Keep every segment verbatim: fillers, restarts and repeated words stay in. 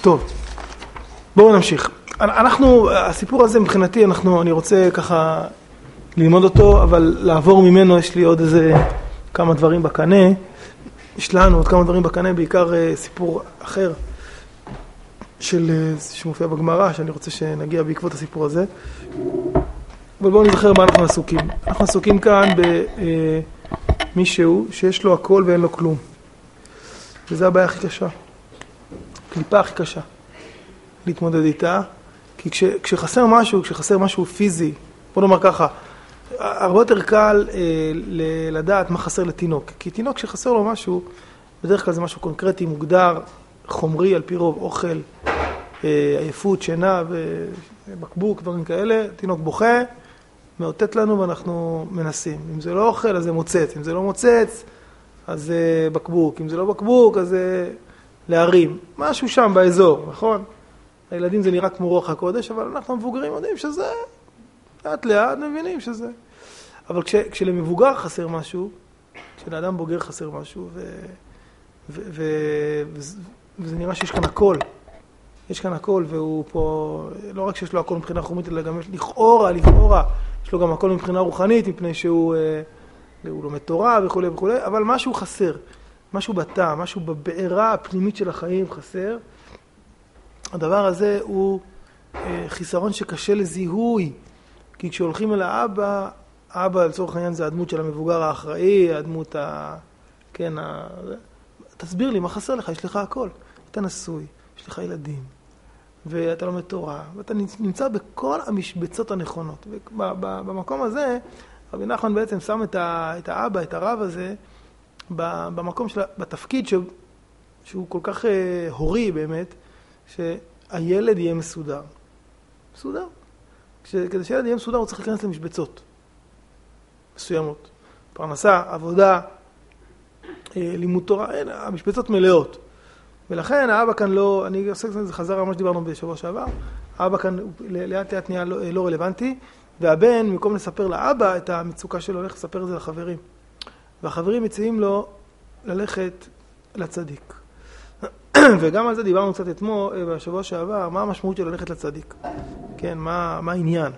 טוב, בואו נמשיך. אנחנו, הסיפור הזה מבחינתי, אנחנו, אני רוצה ככה ללמוד אותו, אבל לעבור ממנו יש לי עוד איזה כמה דברים בקנה. יש לנו עוד כמה דברים בקנה, בעיקר סיפור אחר של, שמופיע בגמרא, שאני רוצה שנגיע בעקבות הסיפור הזה. אבל בואו נזכר מה אנחנו עסוקים. אנחנו עסוקים כאן במישהו שיש לו הכל ואין לו כלום. וזה הבעיה הכי קשה. קליפה הכי קשה. להתמודד איתה. כי כש, כשחסר משהו, כשחסר משהו פיזי, בוא נאמר ככה, הרבה יותר קל אה, לדעת מה חסר לתינוק. כי תינוק שחסר לו משהו, בדרך כלל זה משהו קונקרטי, מוגדר, חומרי, על פי רוב, אוכל, אה, עייפות, שינה ובקבוק, דברים כאלה. תינוק בוכה, מאותת לנו ואנחנו מנסים. אם זה לא אוכל, אז זה מוצץ. אם זה לא מוצץ, אז זה בקבוק. אם זה לא בקבוק, אז זה להרים. משהו שם באזור, נכון? הילדים זה נראה כמו רוח הקודש, אבל אנחנו המבוגרים יודעים שזה, לאט לאט מבינים שזה. אבל כש, כשלמבוגר חסר משהו, כשלאדם בוגר חסר משהו, ו, ו, ו, ו, וזה נראה שיש כאן הכל. יש כאן הכל, והוא פה, לא רק שיש לו הכל מבחינה חומית, אלא גם לכאורה, לכאורה, יש לו גם הכל מבחינה רוחנית, מפני שהוא הוא לומד תורה וכו' וכו', אבל משהו חסר, משהו בתא, משהו בבעירה הפנימית של החיים חסר. הדבר הזה הוא חיסרון שקשה לזיהוי, כי כשהולכים אל האבא, האבא לצורך העניין זה הדמות של המבוגר האחראי, הדמות ה... כן, ה... תסביר לי מה חסר לך, יש לך הכל, אתה נשוי, יש לך ילדים, ואתה לומד תורה, ואתה נמצא בכל המשבצות הנכונות. ובמקום הזה, רבי נחמן בעצם שם את, ה... את האבא, את הרב הזה, במקום של... בתפקיד ש... שהוא כל כך הורי באמת, שהילד יהיה מסודר. מסודר. כדי שילד יהיה מסודר הוא צריך להיכנס למשבצות מסוימות. פרנסה, עבודה, לימוד תורה, אין, המשבצות מלאות. ולכן האבא כאן לא, אני עושה קצת, זה חזר מה שדיברנו בשבוע שעבר, האבא כאן לאט לאט נהיה לא, לא רלוונטי, והבן, במקום לספר לאבא את המצוקה שלו, הולך לספר את זה לחברים. והחברים מציעים לו ללכת לצדיק. וגם על זה דיברנו קצת אתמול, בשבוע שעבר, מה המשמעות של ללכת לצדיק? כן, מה, מה העניין?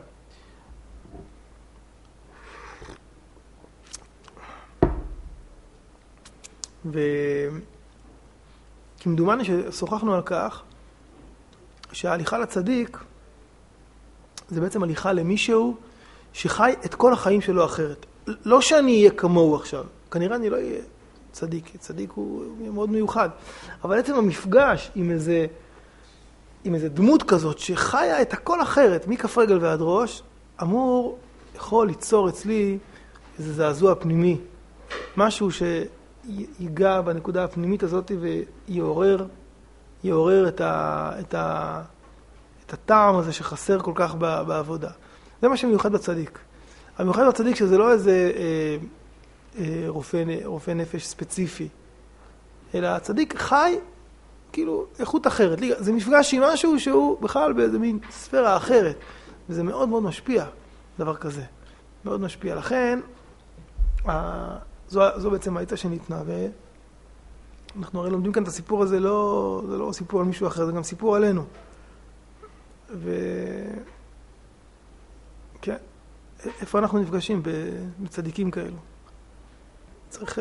וכמדומני ששוחחנו על כך, שההליכה לצדיק, זה בעצם הליכה למישהו שחי את כל החיים שלו אחרת. לא שאני אהיה כמוהו עכשיו, כנראה אני לא אהיה צדיק, צדיק הוא מאוד מיוחד. אבל עצם המפגש עם איזה, עם איזה דמות כזאת שחיה את הכל אחרת, מכף רגל ועד ראש, אמור, יכול ליצור אצלי איזה זעזוע פנימי. משהו שיגע בנקודה הפנימית הזאת ויעורר, יעורר את, ה, את, ה, את הטעם הזה שחסר כל כך בעבודה. זה מה שמיוחד בצדיק. המיוחד בצדיק שזה לא איזה... אה, רופא, רופא נפש ספציפי, אלא הצדיק חי כאילו איכות אחרת. זה מפגש עם משהו שהוא בכלל באיזה מין ספירה אחרת, וזה מאוד מאוד משפיע, דבר כזה. מאוד משפיע. לכן, זו, זו בעצם העצה שניתנה, ואנחנו הרי לומדים כאן את הסיפור הזה, לא, זה לא סיפור על מישהו אחר, זה גם סיפור עלינו. ו... כן, איפה אנחנו נפגשים בצדיקים כאלו? צריך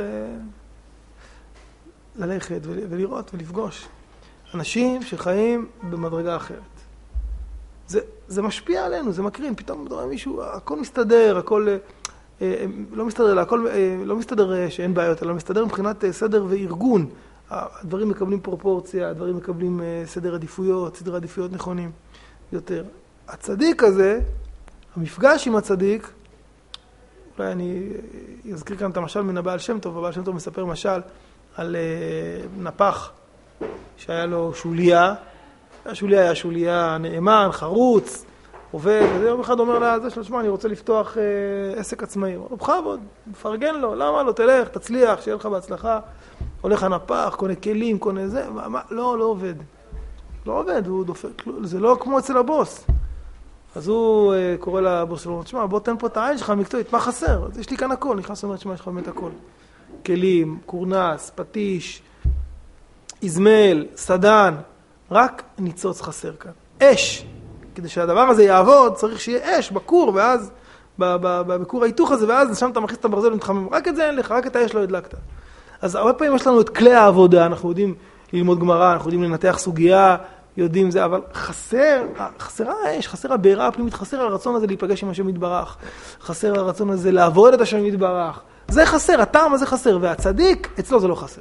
ללכת ולראות ולפגוש אנשים שחיים במדרגה אחרת. זה, זה משפיע עלינו, זה מקרין, פתאום מדבר מישהו, הכל מסתדר, הכל לא מסתדר, אלא הכל לא מסתדר שאין בעיות, אלא מסתדר מבחינת סדר וארגון. הדברים מקבלים פרופורציה, הדברים מקבלים סדר עדיפויות, סדר עדיפויות נכונים יותר. הצדיק הזה, המפגש עם הצדיק, אולי אני אזכיר כאן את המשל מן הבעל שם טוב, הבעל שם טוב מספר משל על uh, נפח שהיה לו שוליה, השוליה היה שוליה נאמן, חרוץ, עובד, וזה יום אחד אומר לה, זה של שמה, אני רוצה לפתוח uh, עסק עצמאי. הוא אומר, בכבוד, מפרגן לו, למה לא, תלך, תצליח, שיהיה לך בהצלחה, הולך הנפח, קונה כלים, קונה זה, מה, מה, לא, לא עובד. לא עובד, הוא דופק, זה לא כמו אצל הבוס. אז הוא uh, קורא לבוס שלו, תשמע, בוא תן פה את העין שלך המקצועית, מה חסר? אז יש לי כאן הכל, נכנס ואומר, תשמע, יש לך באמת הכל. כלים, קורנס, פטיש, איזמל, סדן, רק ניצוץ חסר כאן. אש. כדי שהדבר הזה יעבוד, צריך שיהיה אש בקור, ואז, בקור ההיתוך הזה, ואז שם אתה מכניס את הברזל ומתחמם. רק את זה אין לך, רק את האש לא הדלקת. אז הרבה פעמים יש לנו את כלי העבודה, אנחנו יודעים ללמוד גמרא, אנחנו יודעים לנתח סוגיה, יודעים זה, אבל חסר, חסרה האש, חסר הבעירה הפנימית, חסר הרצון הזה להיפגש עם השם יתברך, חסר הרצון הזה לעבוד את השם יתברך. זה חסר, הטעם הזה חסר, והצדיק, אצלו זה לא חסר.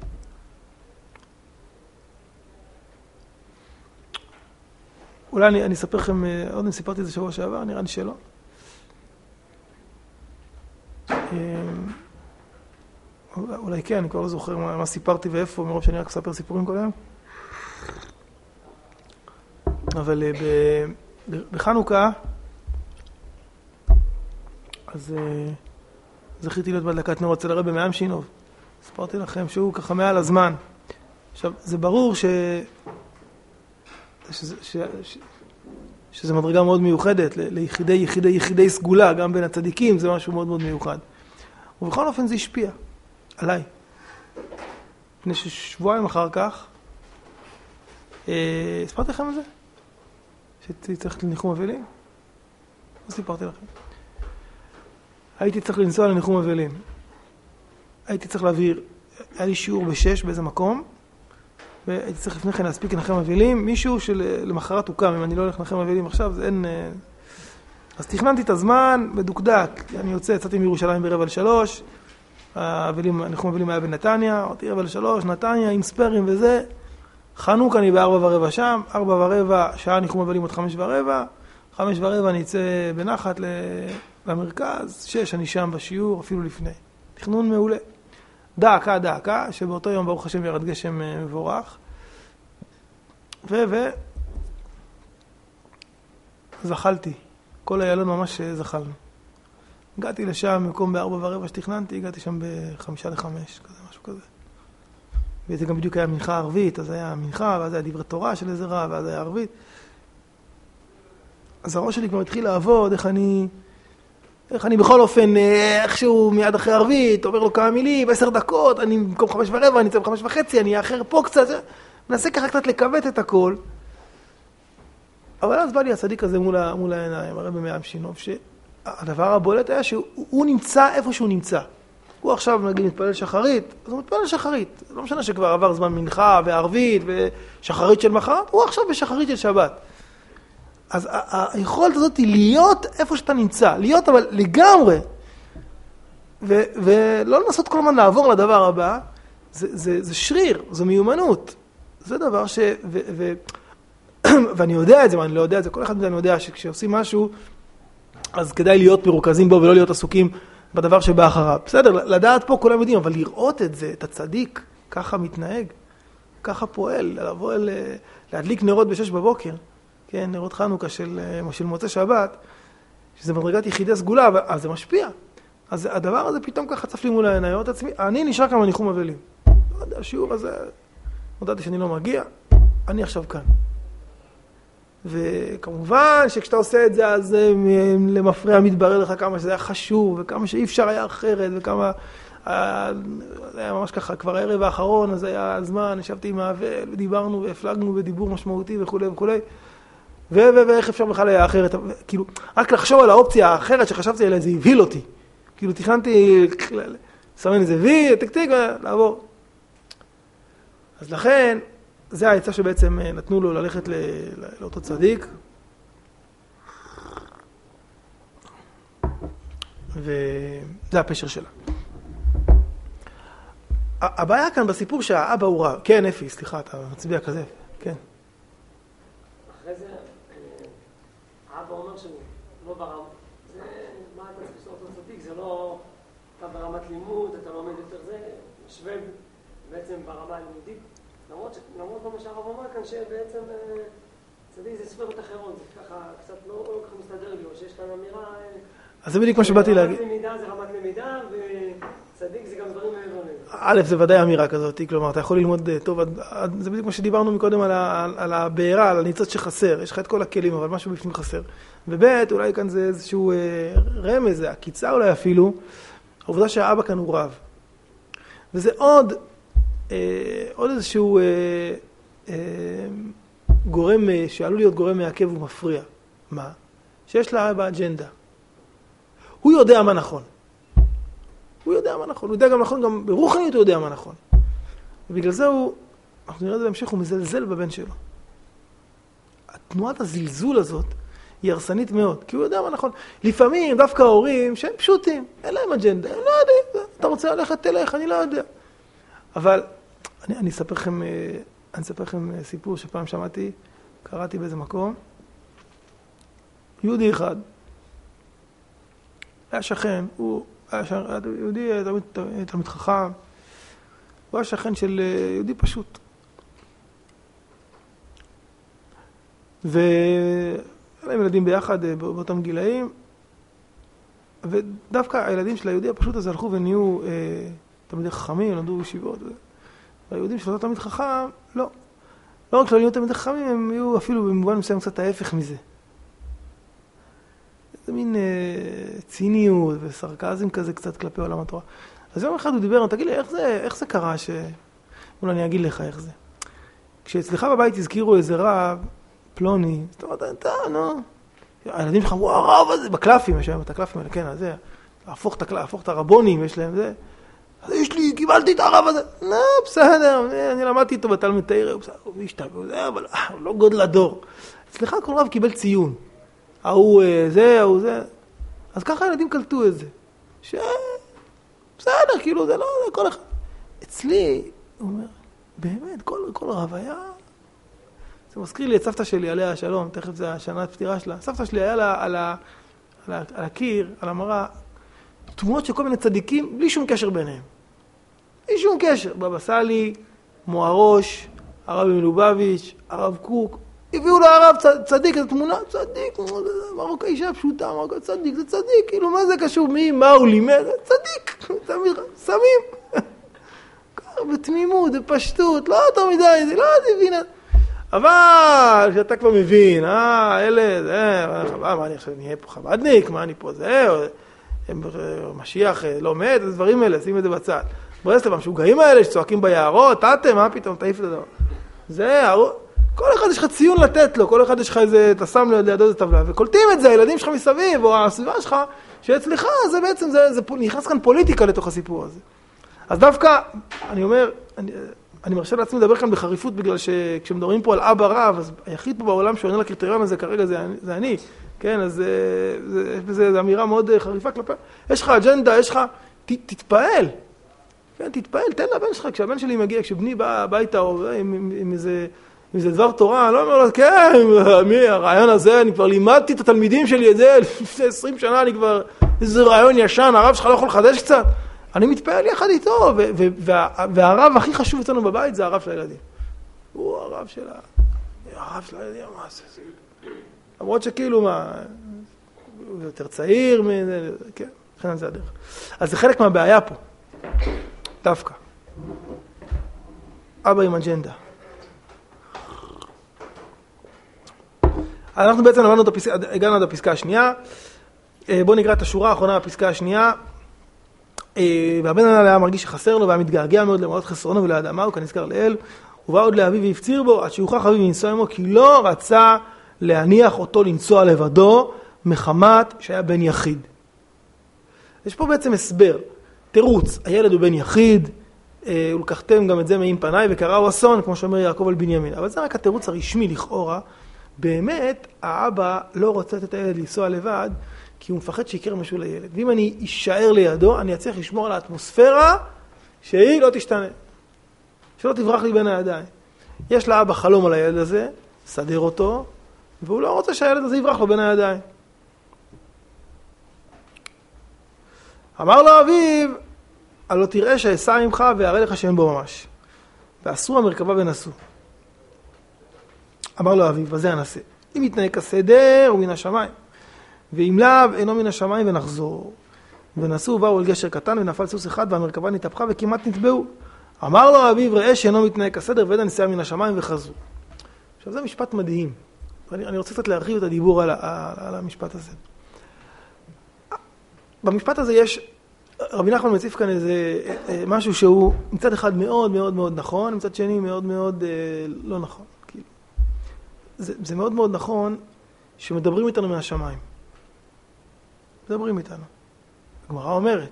אולי אני, אני אספר לכם, עוד אני סיפרתי את זה שבוע שעבר, נראה לי שלא. אולי כן, אני כבר לא זוכר מה, מה סיפרתי ואיפה, מרוב שאני רק אספר סיפורים כל היום. אבל ב, בחנוכה, אז זכיתי להיות בהדלקת נרות אצל הרב מעם שינוב. סיפרתי לכם שהוא ככה מעל הזמן. עכשיו, זה ברור ש... שזה, ש... ש... שזה מדרגה מאוד מיוחדת, ליחידי, יחידי, יחידי סגולה, גם בין הצדיקים, זה משהו מאוד מאוד מיוחד. ובכל אופן זה השפיע עליי. לפני שבועיים אחר כך, אה, הספרתי לכם על זה? שהייתי צריך לניחום אבלים? לא סיפרתי לכם. הייתי צריך לנסוע לניחום אבלים. הייתי צריך להעביר, היה לי שיעור בשש באיזה מקום, והייתי צריך לפני כן להספיק לנחם אבלים, מישהו שלמחרת הוקם, אם אני לא הולך לנחם אבלים עכשיו, זה אין... אז תכננתי את הזמן בדוקדק, אני יוצא, יצאתי מירושלים ברבע לשלוש, האבלים, הניחום אבלים היה בנתניה, אמרתי רבע לשלוש, נתניה עם ספרים וזה, חנוכה אני בארבע ורבע שם, ארבע ורבע, שעה ניחום אבלים עוד חמש ורבע, חמש ורבע אני אצא בנחת למרכז, שש אני שם בשיעור, אפילו לפני. תכנון מעולה. דעקה, דעקה, שבאותו יום ברוך השם ירד גשם מבורך. ו... ו... זחלתי. כל הילון ממש זחלנו. הגעתי לשם, מקום בארבע ורבע שתכננתי, הגעתי שם בחמישה לחמש, כזה, משהו כזה. וזה גם בדיוק היה מנחה ערבית, אז היה מנחה, ואז היה דברי תורה של איזה רב, ואז היה ערבית. אז הראש שלי כבר התחיל לעבוד, איך אני... איך אני בכל אופן, איכשהו מיד אחרי ערבית, עובר לו כמה מילים, עשר דקות, אני במקום חמש ורבע, אני אצא בחמש וחצי, אני אאחר פה קצת, מנסה ככה קצת לקוות את הכל. אבל אז בא לי הצדיק הזה מול, מול העיניים, הרב מעם שינוב, שהדבר הבולט היה שהוא נמצא איפה שהוא נמצא. הוא עכשיו נגיד מתפלל שחרית, אז הוא מתפלל שחרית. לא משנה שכבר עבר זמן מנחה וערבית ושחרית של מחרת, הוא עכשיו בשחרית של שבת. אז היכולת הזאת היא להיות איפה שאתה נמצא, להיות אבל לגמרי, ו- ולא לנסות כל הזמן לעבור לדבר הבא, זה, זה, זה שריר, זו מיומנות, זה דבר ש... ו- ו- ואני יודע את זה, ואני לא יודע את זה, כל אחד מזה אני יודע שכשעושים משהו, אז כדאי להיות מרוכזים בו ולא להיות עסוקים בדבר שבא אחריו. בסדר, לדעת פה כולם יודעים, אבל לראות את זה, את הצדיק, ככה מתנהג, ככה פועל, לבוא אל, להדליק נרות בשש בבוקר, כן, נרות חנוכה של, של מוצא שבת, שזה מדרגת יחידי סגולה, אז זה משפיע. אז הדבר הזה פתאום ככה צף לי מול העיניים, את עצמי, אני נשאר כמה ניחום אבלים. לא יודע, השיעור הזה, הודעתי שאני לא מגיע, אני עכשיו כאן. וכמובן שכשאתה עושה את זה, אז למפרע מתברר לך כמה שזה היה חשוב, וכמה שאי אפשר היה אחרת, וכמה... זה היה ממש ככה, כבר הערב האחרון, אז היה הזמן, ישבתי עם האבל, ודיברנו והפלגנו בדיבור משמעותי וכו' וכו'. ואיך אפשר בכלל היה אחרת, כאילו, רק לחשוב על האופציה האחרת שחשבתי עליה, זה הבהיל אותי. כאילו, תכננתי, שמן איזה וי, תקתיק, לעבור. אז לכן, זה העצה שבעצם נתנו לו ללכת לאותו צדיק. וזה הפשר שלה. הבעיה כאן בסיפור שהאבא הוא רב. כן, אפי, סליחה, אתה מצביע כזה. כן. אחרי זה, האבא אומר שהוא לא ברמה. זה, מה אתה צריך לשאול אותו צדיק? זה לא, אתה ברמת לימוד, אתה לומד יותר זה, משווה בעצם ברמה הלימודית. למרות, למרות מה שהרב אומר כאן, שבעצם צדיק זה ספרות אחרות, זה ככה קצת לא ככה מסתדר לי, או שיש כאן אמירה... אז זה בדיוק מה שבאתי להגיד. רמת למידה זה רמת למידה, וצדיק זה גם דברים מעבר לזה. א', זה ודאי אמירה כזאת, כלומר, אתה יכול ללמוד טוב, זה בדיוק מה שדיברנו מקודם על הבעירה, על הניצוץ שחסר, יש לך את כל הכלים, אבל משהו בפנים חסר. וב', אולי כאן זה איזשהו רמז, זה הקיצה אולי אפילו, העובדה שהאבא כאן הוא רב. וזה עוד, עוד איזשהו גורם, שעלול להיות גורם מעכב ומפריע. מה? שיש לאבא אג'נדה. הוא יודע מה נכון. הוא יודע מה נכון. הוא יודע גם נכון, גם ברוחניות הוא יודע מה נכון. ובגלל זה הוא, אנחנו נראה את זה בהמשך, הוא מזלזל בבן שלו. התנועת הזלזול הזאת היא הרסנית מאוד, כי הוא יודע מה נכון. לפעמים דווקא ההורים שהם פשוטים, אין להם אג'נדה, הם לא יודעים, אתה רוצה ללכת תלך, אני לא יודע. אבל אני, אני אספר לכם, אני אספר לכם סיפור שפעם שמעתי, קראתי באיזה מקום. יהודי אחד, היה שכן, הוא היה שכן, יהודי תמיד, תמיד חכם, הוא היה שכן של יהודי פשוט. והיה להם ילדים ביחד באותם גילאים, ודווקא הילדים של היהודי הפשוט הזה הלכו ונהיו אה, תלמידי חכמים, למדו בישיבות. והיהודים של אותו תלמיד חכם, לא. לא רק שלא נהיו תלמידי חכמים, הם יהיו אפילו במובן מסוים קצת ההפך מזה. זה מין אה, ציניות וסרקזם כזה קצת כלפי עולם התורה. אז יום אחד הוא דיבר, תגיד לי, איך זה, איך זה קרה ש... אולי אני אגיד לך איך זה. כשאצלך בבית הזכירו איזה רב, פלוני, זאת אומרת, אתה, נו. הילדים שלך אמרו, הרב הזה, בקלפים, יש להם את הקלפים האלה, כן, אז זה, להפוך את, להפוך את הרבונים, יש להם זה. אז יש לי, קיבלתי את הרב הזה. לא, בסדר, אני למדתי איתו בתלמוד תורה, הוא בסדר, הוא השתבע, זה, אבל הוא לא גודל הדור. אצלך כל רב קיבל ציון. ההוא זה, ההוא זה. אז ככה הילדים קלטו את זה. ש... בסדר, כאילו, זה לא, זה כל אחד. אצלי, הוא אומר, באמת, כל, כל רב היה... זה מזכיר לי את סבתא שלי, עליה השלום, תכף זה השנה הפטירה שלה. סבתא שלי היה לה, על, ה, על, ה, על הקיר, על המראה, תמונות של כל מיני צדיקים, בלי שום קשר ביניהם. בלי שום קשר. בבא סאלי, מוהראש, הרב מלובביץ', הרב קוק. הביאו להרב צדיק, איזו תמונה, צדיק, מרוקאי אישה פשוטה, מרוקאי צדיק, זה צדיק, כאילו מה זה קשור, מי, מה הוא לימד, צדיק, שמים. בתמימות, בפשטות, לא יותר מדי, זה לא מבין. אבל כשאתה כבר מבין, אה, אלה, זה, מה אני עכשיו נהיה פה חבדניק, מה אני פה זה, משיח לא מת, זה דברים האלה, שים את זה בצד. ברסלב, המשוגעים האלה שצועקים ביערות, אתם, מה פתאום, תעיף את הדבר. זה, כל אחד יש לך ציון לתת לו, כל אחד יש לך איזה, אתה שם לידו איזה טבלה, וקולטים את זה, הילדים שלך מסביב, או הסביבה שלך, שאצלך זה בעצם, זה, זה, נכנס כאן פוליטיקה לתוך הסיפור הזה. אז דווקא, אני אומר, אני, אני מרשה לעצמי לדבר כאן בחריפות, בגלל שכשמדברים פה על אבא רב, אז היחיד פה בעולם שעונה לקריטריון הזה כרגע זה, זה אני, כן, אז זה, זה, זה, זה אמירה מאוד חריפה כלפי, יש לך אג'נדה, יש לך, ת, תתפעל, כן, תתפעל, תן לבן שלך, כשהבן שלי מגיע, כשבני בא הביתה, או עם, עם, עם איזה, אם זה דבר תורה, אני לא אומר לו, כן, מי, הרעיון הזה, אני כבר לימדתי את התלמידים שלי את זה, לפני עשרים שנה אני כבר, איזה רעיון ישן, הרב שלך לא יכול לחדש קצת. אני מתפעל יחד איתו, והרב הכי חשוב אצלנו בבית זה הרב של הילדים. הוא הרב של הרב של הילדים, מה זה? למרות שכאילו, מה, הוא יותר צעיר, כן, לכן זה הדרך. אז זה חלק מהבעיה פה, דווקא. אבא עם אג'נדה. אנחנו בעצם למדנו את הפסקה, הגענו עד הפסקה השנייה. בואו נקרא את השורה האחרונה בפסקה השנייה. והבן אדם היה מרגיש שחסר לו, והיה מתגעגע מאוד למרות חסרונו ולאדמה, הוא כנזכר לאל, ובא עוד לאביו והפציר בו, עד שיוכח אביו לנסוע עמו, כי לא רצה להניח אותו לנסוע לבדו, מחמת שהיה בן יחיד. יש פה בעצם הסבר, תירוץ, הילד הוא בן יחיד, ולקחתם גם את זה מעם פניי, וקראו אסון, כמו שאומר יעקב על בנימין. אבל זה רק התירוץ הרשמי לכאורה, באמת האבא לא רוצה את הילד לנסוע לבד, כי הוא מפחד שיקר משהו לילד. ואם אני אשאר לידו, אני אצליח לשמור על האטמוספירה שהיא לא תשתנה. שלא תברח לי בין הידיים. יש לאבא חלום על הילד הזה, סדר אותו, והוא לא רוצה שהילד הזה יברח לו בין הידיים. אמר לו אביו, הלא תראה שאסע ממך ויראה לך שאין בו ממש. ועשו המרכבה ונסו. אמר לו אביו, וזה הנסה. אם יתנהג כסדר, הוא מן השמיים. ואם לאו, אינו מן השמיים ונחזור. ונסו ובאו אל גשר קטן ונפל סוס אחד והמרכבה נתהפכה וכמעט נטבעו. אמר לו אביו, ראה שאינו מתנהג כסדר ועד הנסיעה מן השמיים וחזרו. עכשיו זה משפט מדהים. אני, אני רוצה קצת להרחיב את הדיבור על, על, על המשפט הזה. במשפט הזה יש, רבי נחמן מציף כאן איזה משהו שהוא מצד אחד מאוד מאוד מאוד נכון, מצד שני מאוד מאוד לא נכון. כאילו. זה, זה מאוד מאוד נכון שמדברים איתנו מהשמיים. מדברים איתנו. הגמרא אומרת,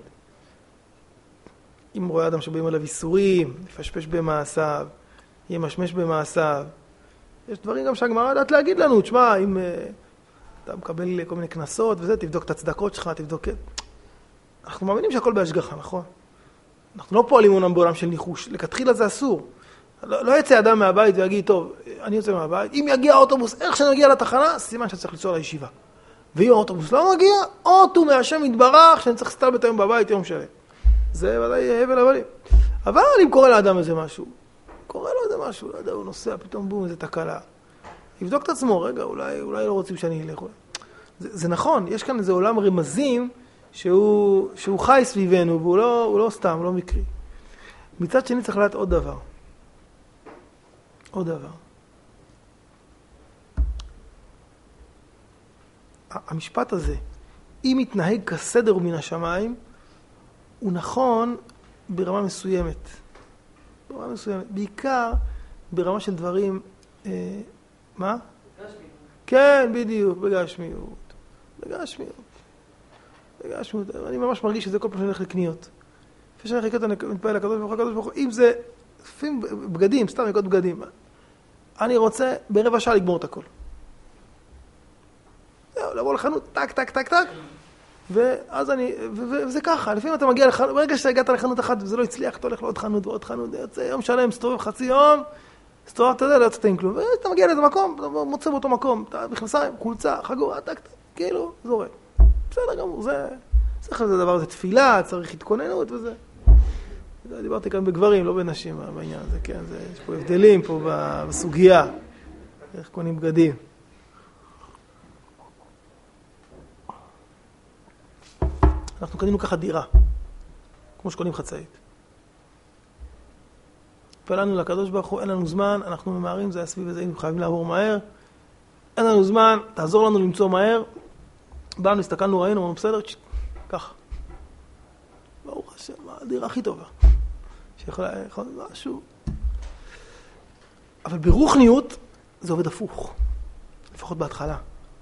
אם רואה אדם שבאים עליו איסורים, יפשפש במעשיו, ימשמש במעשיו, יש דברים גם שהגמרא יודעת להגיד לנו, תשמע, אם uh, אתה מקבל כל מיני כנסות וזה, תבדוק את הצדקות שלך, תבדוק... אנחנו מאמינים שהכל בהשגחה, נכון? אנחנו לא פועלים אומנם בעולם של ניחוש, לכתחילה זה אסור. לא, לא יצא אדם מהבית ויגיד, טוב, אני יוצא מהבית, אם יגיע האוטובוס, איך שאני מגיע לתחנה, סימן שאני צריך לנסוע לישיבה. ואם האוטובוס לא מגיע, אוטו מהשם יתברך, שאני צריך להסתלבט היום בבית יום שלם. זה ודאי הבל הבלים. אבל אם קורה לאדם איזה משהו, קורה לו איזה משהו, לא יודע, הוא נוסע, פתאום בום, איזה תקלה. יבדוק את עצמו, רגע, אולי, אולי לא רוצים שאני אלך. זה, זה נכון, יש כאן איזה עולם רמזים שהוא, שהוא חי סביבנו, והוא לא, הוא לא סתם, הוא לא מקרי. מצד שני צריך לדעת עוד דבר. עוד דבר. המשפט הזה, אם מתנהג כסדר מן השמיים, הוא נכון ברמה מסוימת. ברמה מסוימת. בעיקר ברמה של דברים... אה, מה? בגשמיות. כן, בדיוק, בגשמיות. בגשמיות. בגשמיות. אני ממש מרגיש שזה כל פעם שאני הולך לקניות. לפני שאני חיקות, אני מתפעל לקדוש ברוך הוא, הקדוש ברוך הוא. אם זה לפעמים בגדים, סתם יקות בגדים. אני רוצה ברבע שעה לגמור את הכל. זהו, לבוא לחנות, טק, טק, טק, טק. ואז אני, וזה ככה, לפעמים אתה מגיע לחנות, ברגע שהגעת לחנות אחת וזה לא הצליח, אתה הולך לעוד חנות ועוד חנות, יוצא יום שלם, סתובב חצי יום, סתובב, אתה יודע, לא יוצאת עם כלום, ואתה מגיע לאיזה מקום, אתה מוצא באותו מקום, אתה מכנסיים, חולצה, חגורה, טק, טק, כאילו, זורק. בסדר גמור, זה, צריך לזה דבר, זה תפילה, צריך התכוננות וזה. דיברתי כאן בגברים, לא בנשים, בעניין הזה, כן, זה, יש פה הבדלים פה בסוגיה, איך קונים בגדים. אנחנו קנינו ככה דירה, כמו שקונים חצאית. פעלנו לקדוש ברוך הוא, אין לנו זמן, אנחנו ממהרים, זה היה סביב הזה, היינו חייבים לעבור מהר. אין לנו זמן, תעזור לנו למצוא מהר. באנו, הסתכלנו, ראינו, אמרנו בסדר, ככה. ברוך השם, הדירה הכי טובה. שיכולה, יכול משהו. אבל ברוחניות זה עובד הפוך, לפחות בהתחלה.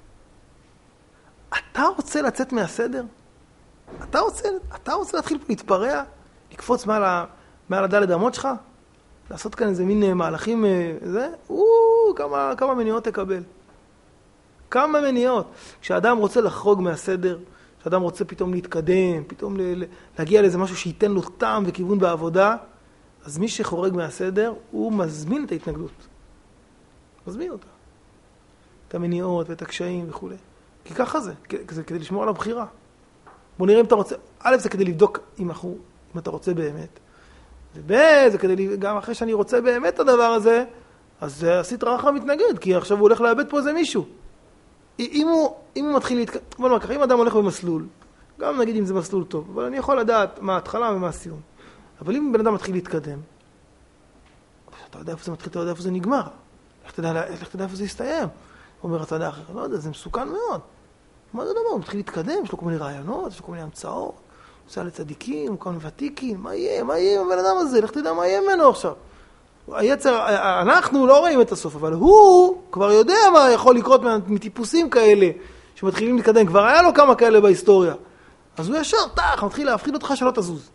אתה רוצה לצאת מהסדר? אתה רוצה, אתה רוצה להתחיל פה להתפרע, לקפוץ מעל, ה, מעל הדלת אמות שלך, לעשות כאן איזה מין מהלכים, זה, או, כמה, כמה מניעות תקבל. כמה מניעות. כשאדם רוצה לחרוג מהסדר, כשאדם רוצה פתאום להתקדם, פתאום ל, ל, להגיע לאיזה משהו שייתן לו טעם וכיוון בעבודה, אז מי שחורג מהסדר, הוא מזמין את ההתנגדות. מזמין אותה. את המניעות ואת הקשיים וכו'. כי ככה זה, זה כדי לשמור על הבחירה. בוא נראה אם אתה רוצה, א' זה כדי לבדוק אם, אנחנו, אם אתה רוצה באמת. וב' זה כדי, גם אחרי שאני רוצה באמת את הדבר הזה, אז עשית רחה מתנגד, כי עכשיו הוא הולך לאבד פה איזה מישהו. אם הוא, אם הוא מתחיל להתקדם, בוא נאמר ככה, אם אדם הולך במסלול, גם נגיד אם זה מסלול טוב, אבל אני יכול לדעת מה ההתחלה ומה הסיום. אבל אם בן אדם מתחיל להתקדם, אתה יודע איפה זה מתחיל, אתה יודע איפה זה נגמר. איך תדע, איך תדע איפה זה יסתיים? הוא אומר הצדה אחר, לא יודע, זה מסוכן מאוד. מה זה דבר? הוא מתחיל להתקדם, יש לו כל מיני רעיונות, יש לו כל מיני המצאות, הוא עושה לצדיקים, כל מיני ותיקים, מה יהיה? מה יהיה עם הבן אדם הזה? לך תדע מה יהיה ממנו עכשיו. היצר, אנחנו לא רואים את הסוף, אבל הוא כבר יודע מה יכול לקרות מטיפוסים כאלה, שמתחילים להתקדם, כבר היה לו כמה כאלה בהיסטוריה. אז הוא ישר, תח, מתחיל להפחיד אותך שלא תזוז.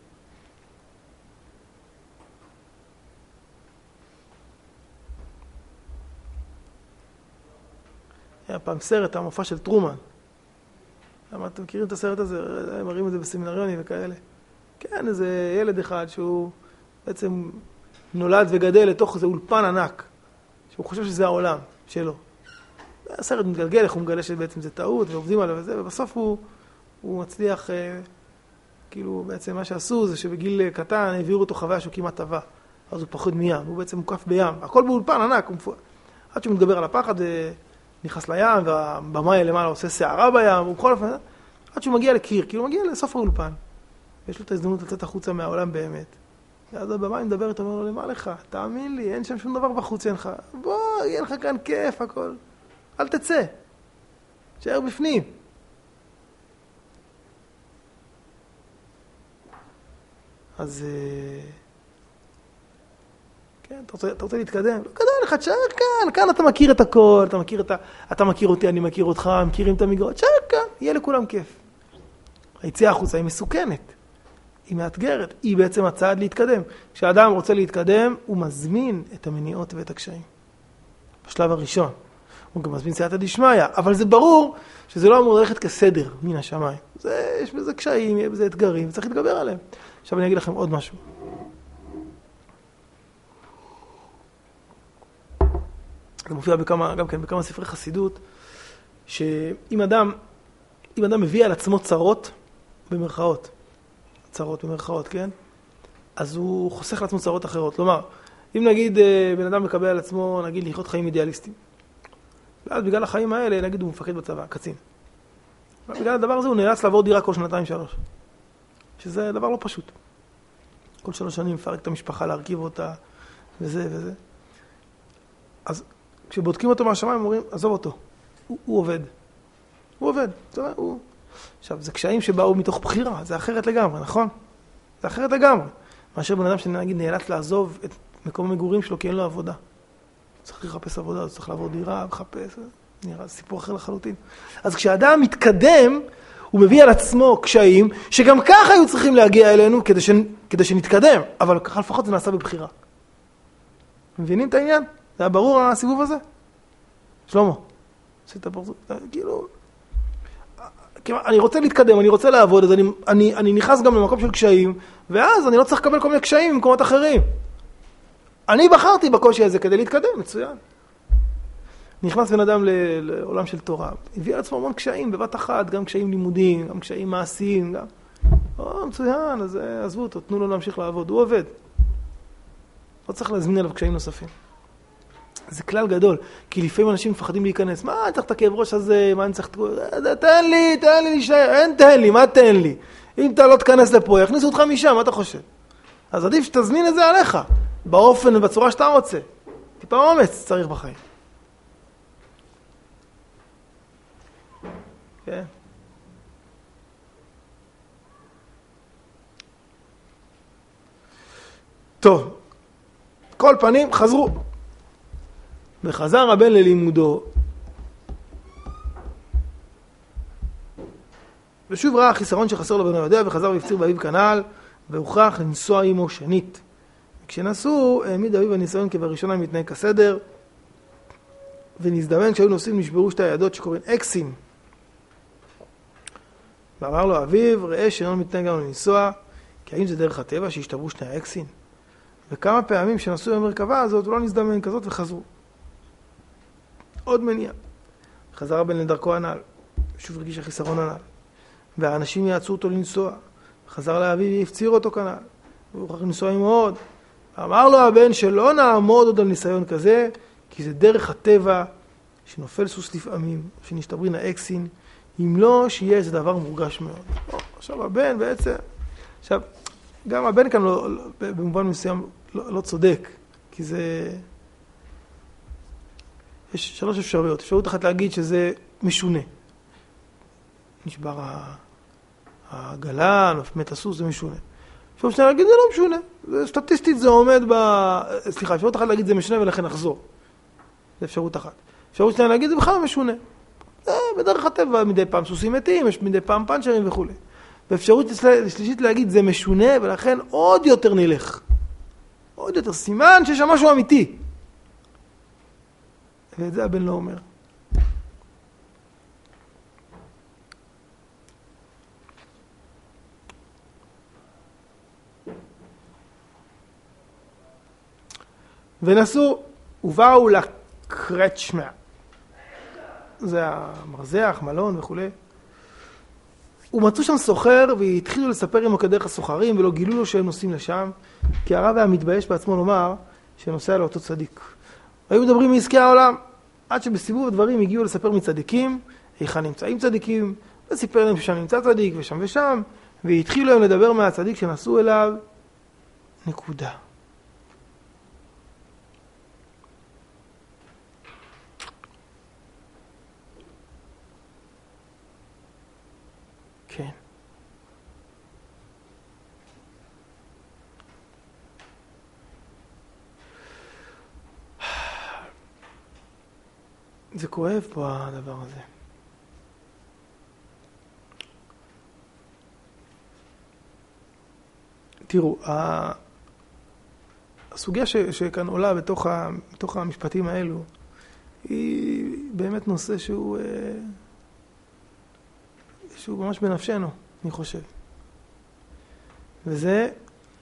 היה פעם סרט, המופע של טרומן. למה אתם מכירים את הסרט הזה? הם מראים את זה בסמינריונים וכאלה. כן, איזה ילד אחד שהוא בעצם נולד וגדל לתוך איזה אולפן ענק, שהוא חושב שזה העולם שלו. הסרט מתגלגל, איך הוא מגלה שבעצם זה טעות, ועובדים עליו וזה, ובסוף הוא, הוא מצליח, אה, כאילו בעצם מה שעשו זה שבגיל קטן העבירו אותו חוויה שהוא כמעט טבע. אז הוא פחות מים, הוא בעצם מוקף בים. הכל באולפן ענק, הוא מפוע... עד שהוא מתגבר על הפחד, אה, נכנס לים, והבמאי למעלה עושה שערה בים, ובכל אופן, עד שהוא מגיע לקיר, כאילו הוא מגיע לסוף האולפן. ויש לו את ההזדמנות לצאת החוצה מהעולם באמת. ואז הבמאי מדבר איתו, אומר לו, למה לך? תאמין לי, אין שם שום דבר בחוץ, אין לך. בוא, יהיה לך כאן כיף, הכל. אל תצא. תשאר בפנים. אז כן, אתה רוצה, אתה רוצה להתקדם? לא כדאי לך, תשאר כאן, כאן אתה מכיר את הכל, אתה מכיר, את ה... אתה מכיר אותי, אני מכיר אותך, מכירים את המגרות, תשאר כאן, יהיה לכולם כיף. היציאה החוצה היא מסוכנת, היא מאתגרת, היא בעצם הצעד להתקדם. כשאדם רוצה להתקדם, הוא מזמין את המניעות ואת הקשיים. בשלב הראשון. הוא גם מזמין סייעתא דשמיא, אבל זה ברור שזה לא אמור ללכת כסדר מן השמיים. זה, יש בזה קשיים, יש בזה אתגרים, וצריך להתגבר עליהם. עכשיו אני אגיד לכם עוד משהו. זה מופיע בכמה, גם כן, בכמה ספרי חסידות, שאם אדם, אם אדם מביא על עצמו צרות, במרכאות, צרות במרכאות, כן? אז הוא חוסך לעצמו צרות אחרות. כלומר, אם נגיד בן אדם מקבל על עצמו, נגיד, לחיות חיים אידיאליסטיים, ואז בגלל החיים האלה, נגיד, הוא מפקד בצבא, קצין. בגלל הדבר הזה הוא נאלץ לעבור דירה כל שנתיים שלוש. שזה דבר לא פשוט. כל שלוש שנים מפרק את המשפחה, להרכיב אותה, וזה וזה. אז כשבודקים אותו מהשמיים, אומרים, עזוב אותו. הוא, הוא עובד. הוא עובד. זה, הוא... עכשיו, זה קשיים שבאו מתוך בחירה. זה אחרת לגמרי, נכון? זה אחרת לגמרי. מאשר בן אדם שנגיד נאלץ לעזוב את מקום המגורים שלו, כי אין לו עבודה. צריך לחפש עבודה, צריך לעבור דירה, לחפש, נראה סיפור אחר לחלוטין. אז כשאדם מתקדם, הוא מביא על עצמו קשיים, שגם ככה היו צריכים להגיע אלינו כדי, ש... כדי שנתקדם, אבל ככה לפחות זה נעשה בבחירה. מבינים את העניין? זה היה ברור הסיבוב הזה? שלמה, עשית פרצוף, כאילו, אני רוצה להתקדם, אני רוצה לעבוד, אז אני, אני, אני נכנס גם למקום של קשיים, ואז אני לא צריך לקבל כל מיני קשיים במקומות אחרים. אני בחרתי בקושי הזה כדי להתקדם, מצוין. נכנס בן אדם לעולם של תורה, הביא על עצמו המון קשיים בבת אחת, גם קשיים לימודיים, גם קשיים מעשיים, גם... או, מצוין, אז עזבו אותו, תנו לו להמשיך לעבוד, הוא עובד. לא צריך להזמין עליו קשיים נוספים. זה כלל גדול, כי לפעמים אנשים מפחדים להיכנס, מה אני צריך את הכאב ראש הזה, מה אני צריך... תן לי, תן לי להישאר, אין תן לי, מה תן לי? אם אתה לא תכנס לפה, יכניסו אותך משם, מה אתה חושב? אז עדיף שתזמין את זה עליך, באופן ובצורה שאתה רוצה. טיפה אומץ צריך בחיים. כן. טוב, כל פנים חזרו. וחזר הבן ללימודו. ושוב ראה החיסרון שחסר לו בנו יודע, וחזר והפציר באביו כנעל, והוכרח לנסוע עמו שנית. כשנסעו, העמיד אביו הניסיון כבראשונה מתנהג כסדר, ונזדמן כשהיו נוסעים נשברו שתי הידות שקוראים אקסים. ואמר לו אביו, ראה שאינו מתנהג גם לנסוע, כי האם זה דרך הטבע שהשתברו שני האקסים? וכמה פעמים שנסעו במרכבה הזאת, הוא לא נזדמן כזאת וחזרו. עוד מניע. חזר הבן לדרכו הנעל, שוב הרגיש החיסרון הנעל. והאנשים יעצו אותו לנסוע. חזר לאביו והפציר אותו כנעל. והוא הוכרח לנסוע עם עוד. אמר לו הבן שלא נעמוד עוד על ניסיון כזה, כי זה דרך הטבע שנופל סוס לפעמים, שנשתברין האקסין, אם לא שיהיה איזה דבר מורגש מאוד. עכשיו הבן בעצם, עכשיו, גם הבן כאן לא, לא, במובן מסוים לא, לא צודק, כי זה... יש שלוש אפשרויות. אפשרות אחת להגיד שזה משונה. נשבר העגלה, מת הסוס, זה משונה. אפשרות שנייה להגיד זה לא משונה. סטטיסטית זה עומד ב... סליחה, אפשרות אחת להגיד זה משונה ולכן נחזור. זה אפשרות אחת. אפשרות שנייה להגיד זה בכלל משונה. זה בדרך הטבע, מדי פעם סוסים מתים, יש מדי פעם פנצ'רים וכו'. ואפשרות שלישית להגיד זה משונה ולכן עוד יותר נלך. עוד יותר סימן שיש שם משהו אמיתי. ואת זה הבן לא אומר. ונסו ובאו לקרצ'מה. זה המרזח, מלון וכו'. ומצאו שם סוחר והתחילו לספר עמו כדרך הסוחרים ולא גילו לו שהם נוסעים לשם, כי הרב היה מתבייש בעצמו לומר שנוסע לאותו צדיק. היו מדברים מעסקי העולם, עד שבסיבוב הדברים הגיעו לספר מצדיקים, היכן נמצאים צדיקים, וסיפר להם ששם נמצא צדיק ושם ושם, והתחילו להם לדבר מהצדיק שנסעו אליו. נקודה. כן. זה כואב פה הדבר הזה. תראו, הסוגיה ש, שכאן עולה בתוך, ה, בתוך המשפטים האלו, היא באמת נושא שהוא, שהוא ממש בנפשנו, אני חושב. וזה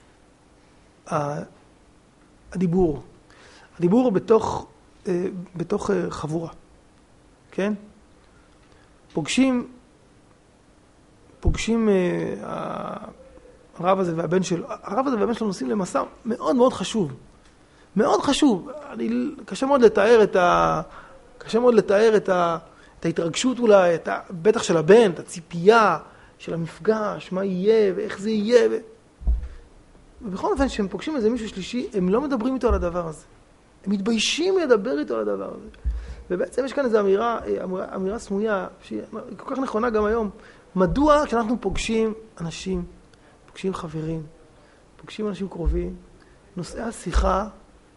הדיבור. הדיבור בתוך, בתוך חבורה. כן? פוגשים, פוגשים הרב הזה והבן שלו, הרב הזה והבן שלו נוסעים למסע מאוד מאוד חשוב. מאוד חשוב. אני, קשה מאוד לתאר את ה... קשה מאוד לתאר את, ה, את ההתרגשות אולי, את ה, בטח של הבן, את הציפייה של המפגש, מה יהיה ואיך זה יהיה. ו... ובכל אופן, כשהם פוגשים איזה מישהו שלישי, הם לא מדברים איתו על הדבר הזה. הם מתביישים לדבר איתו על הדבר הזה. ובעצם יש כאן איזו אמירה, אמירה, אמירה סמויה, שהיא כל כך נכונה גם היום. מדוע כשאנחנו פוגשים אנשים, פוגשים חברים, פוגשים אנשים קרובים, נושאי השיחה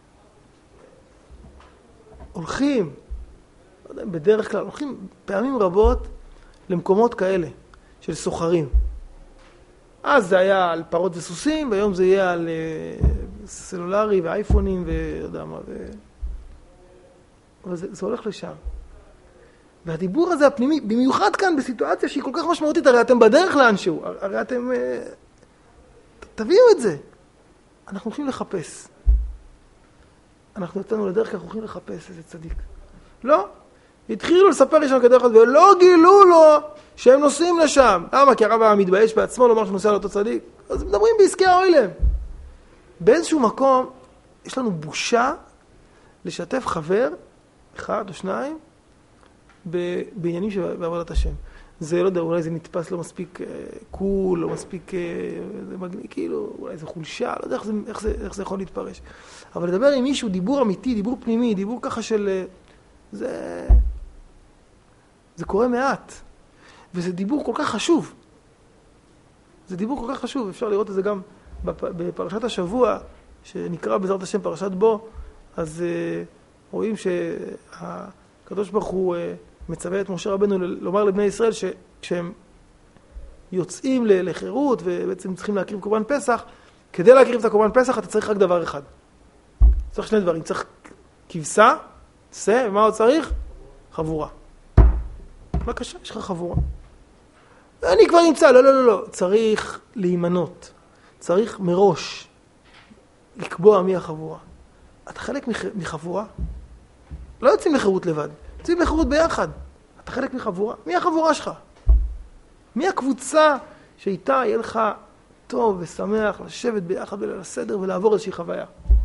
הולכים, לא יודע, בדרך כלל, הולכים פעמים רבות למקומות כאלה, של סוחרים. אז זה היה על פרות וסוסים, והיום זה יהיה על uh, סלולרי ואייפונים ולא יודע מה. ו... אבל זה, זה הולך לשם. והדיבור הזה הפנימי, במיוחד כאן בסיטואציה שהיא כל כך משמעותית, הרי אתם בדרך לאנשהו, הרי אתם... Uh, תביאו את זה. אנחנו הולכים לחפש. אנחנו יצאנו לדרך ככה, אנחנו הולכים לחפש איזה צדיק. לא. התחילו לספר לשם כדרך כלל, ולא גילו לו שהם נוסעים לשם. למה? כי הרב היה מתבייש בעצמו לומר שהוא נוסע לאותו צדיק. אז מדברים בעסקי האוילם. באיזשהו מקום, יש לנו בושה לשתף חבר, אחד או שניים, בעניינים שבעבודת השם. זה לא יודע, אולי זה נתפס לא מספיק קול, לא מספיק, זה מגניב, כאילו, אולי זה חולשה, לא יודע איך זה, איך זה, איך זה יכול להתפרש. אבל לדבר עם מישהו, דיבור אמיתי, דיבור פנימי, דיבור ככה של... זה... זה קורה מעט. וזה דיבור כל כך חשוב. זה דיבור כל כך חשוב. אפשר לראות את זה גם בפרשת השבוע, שנקרא בעזרת השם פרשת בו, אז uh, רואים שהקדוש ברוך הוא uh, מצווה את משה רבנו לומר לבני ישראל שכשהם יוצאים לחירות ובעצם צריכים להקריב קורבן פסח, כדי להקריב את הקורבן פסח אתה צריך רק דבר אחד. צריך שני דברים. צריך כבשה, שא, ומה עוד צריך? חבורה. בבקשה, יש לך חבורה. אני כבר נמצא, לא, לא, לא, לא. צריך להימנות. צריך מראש לקבוע מי החבורה. אתה חלק מחבורה? לא יוצאים לחירות לבד. יוצאים לחירות ביחד. אתה חלק מחבורה? מי החבורה שלך? מי הקבוצה שאיתה יהיה לך טוב ושמח לשבת ביחד ולסדר ולעבור איזושהי חוויה?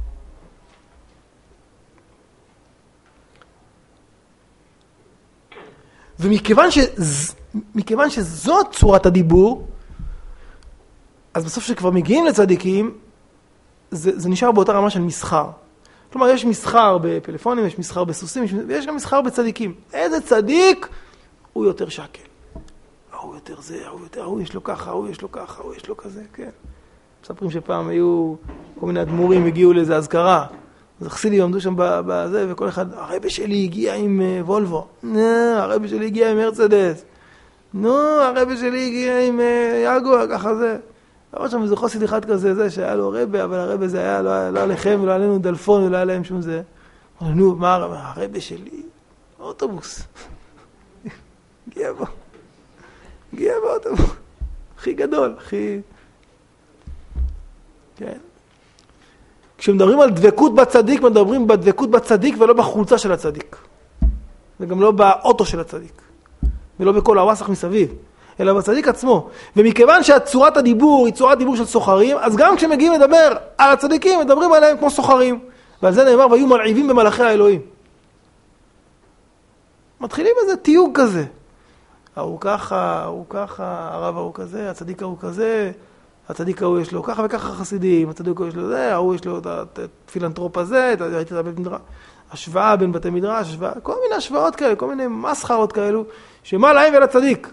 ומכיוון שז, מכיוון שזאת צורת הדיבור, אז בסוף שכבר מגיעים לצדיקים, זה, זה נשאר באותה רמה של מסחר. כלומר, יש מסחר בפלאפונים, יש מסחר בסוסים, ויש גם מסחר בצדיקים. איזה צדיק הוא יותר שקל. הוא יותר זה, הוא יותר, הוא יש לו ככה, הוא יש לו ככה, הוא יש לו כזה, כן. מספרים שפעם היו כל מיני אדמו"רים, הגיעו לאיזה אזכרה. אז החסידים עמדו שם בזה, וכל אחד, הרבי שלי הגיע עם וולבו. נו, הרבי שלי הגיע עם מרצדס. נו, הרבי שלי הגיע עם יגואר, ככה זה. אבל שם איזה חסיד אחד כזה, זה שהיה לו רבי, אבל הרבי זה היה, לא היה עליכם, ולא היה לנו דלפון, ולא היה להם שום זה. אמרו, נו, מה הרבי שלי? אוטובוס. הגיע בו. הגיע באוטובוס. הכי גדול, הכי... כן. כשמדברים על דבקות בצדיק, מדברים בדבקות בצדיק ולא בחולצה של הצדיק. וגם לא באוטו של הצדיק. ולא בכל הווסח מסביב. אלא בצדיק עצמו. ומכיוון שהצורת הדיבור היא צורת דיבור של סוחרים, אז גם כשמגיעים לדבר על הצדיקים, מדברים עליהם כמו סוחרים. ועל זה נאמר, והיו מלעיבים במלאכי האלוהים. מתחילים איזה תיוג כזה. הוא ככה, הוא ככה, הרב הוא כזה, הצדיק הוא כזה, הצדיק ההוא יש לו ככה וככה חסידים, הצדיק ההוא יש לו זה, ההוא יש לו את הפילנטרופ הזה, ראיתי את הבית מדרש, השוואה בין בתי מדרש, השוואה, כל מיני השוואות כאלה, כל מיני מסחרות כאלו, שמה להם ולצדיק.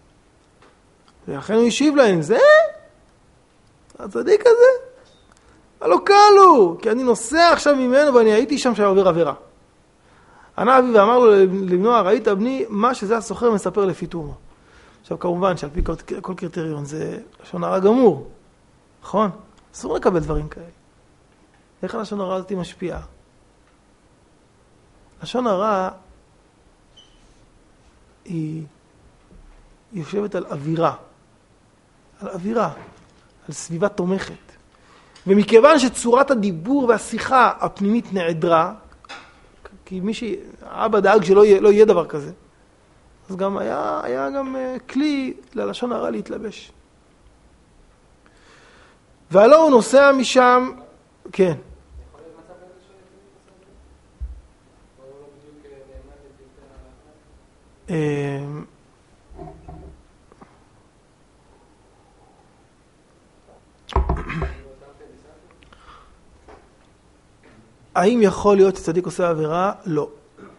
ולכן הוא השיב להם, זה? הצדיק הזה? לא קל הוא, כי אני נוסע עכשיו ממנו ואני הייתי שם שעובר עבירה. ענה אבי ואמר לו לבנו, ראית בני, מה שזה הסוחר מספר לפי תומו. עכשיו כמובן שעל פי כל קריטריון זה לשון הרע גמור, נכון? אסור לקבל דברים כאלה. איך הלשון הרע הזאת משפיעה? לשון הרע היא, היא יושבת על אווירה, על אווירה, על סביבה תומכת. ומכיוון שצורת הדיבור והשיחה הפנימית נעדרה, כי מי שאבא דאג שלא יהיה, לא יהיה דבר כזה, אז גם היה, היה גם כלי ללשון הרע להתלבש. והלא הוא נוסע משם, כן. האם יכול להיות שצדיק עושה עבירה? לא.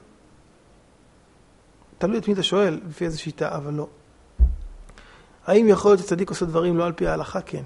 תלוי את מי אתה שואל, לפי איזו שיטה, אבל לא. האם יכול להיות שצדיק עושה דברים לא על פי ההלכה? כן.